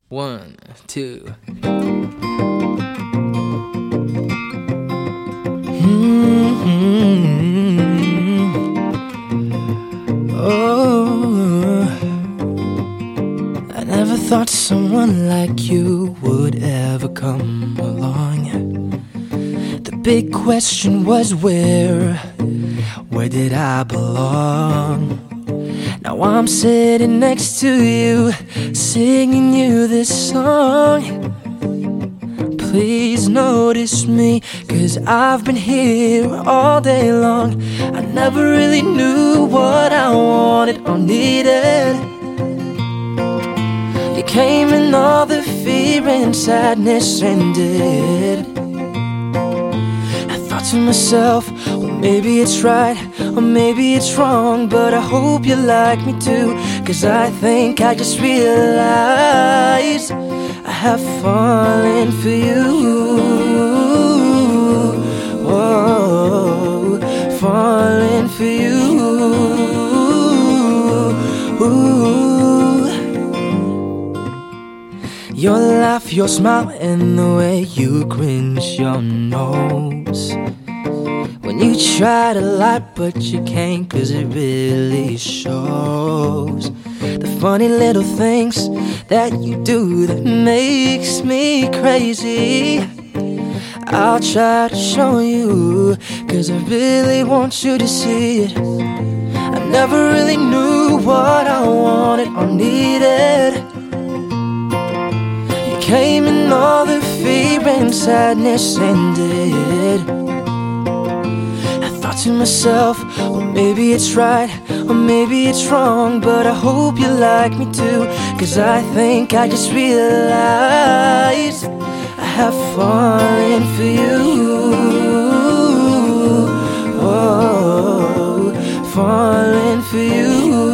One, two. Oh, I never thought someone like you would ever come along. The big question was where did I belong? Now I'm sitting next to you, singing you this song. Please notice me, 'cause I've been here all day long. I never really knew what I wanted or needed. You came and all the fear and sadness ended. I thought to myself, well, maybe it's right, or maybe it's wrong, but I hope you like me too, 'cause I think I just realized I have fallen for you. Whoa, falling for you. Ooh. Your laugh, your smile, and the way you cringe your nose when you try to lie, but you can't, 'cause it really shows. The funny little things that you do that makes me crazy, I'll try to show you, 'cause I really want you to see it. I never really knew what I wanted or needed. You came and all the fear and sadness ended. To myself, well, maybe it's right, or maybe it's wrong, but I hope you like me too, 'cause I think I just realized I have fallen for you. Oh, falling for you.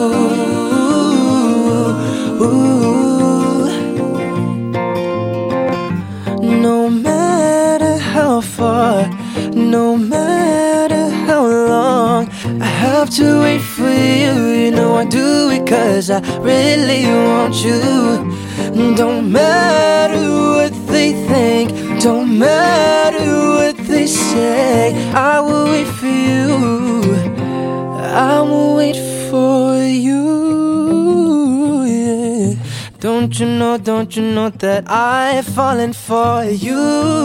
Ooh. No matter how far, no matter how long, I have to wait for you. You know I do it 'cause I really want you. Don't matter what they think, don't matter what they say, I will wait for you. I will wait for you, yeah. Don't you know that I've fallen for you?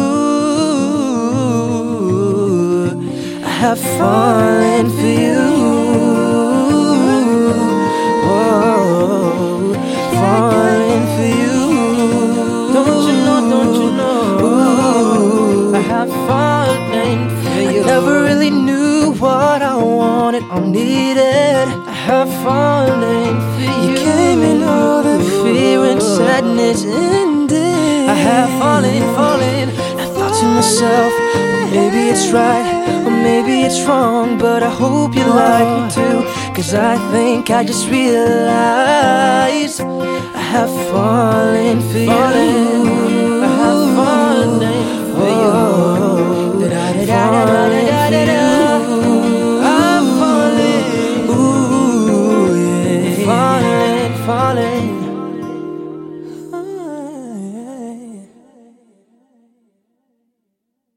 Have fallen for you. Whoa, falling for you. Don't you know? Ooh, I have fallen for you. I never really knew what I wanted or needed. I have fallen for you. You came in all the fear and sadness ended. I have fallen. I thought to myself, maybe it's right, or maybe it's wrong, but I hope you like me too, 'cause I think I just realized I have fallen for you. I have fallen for you.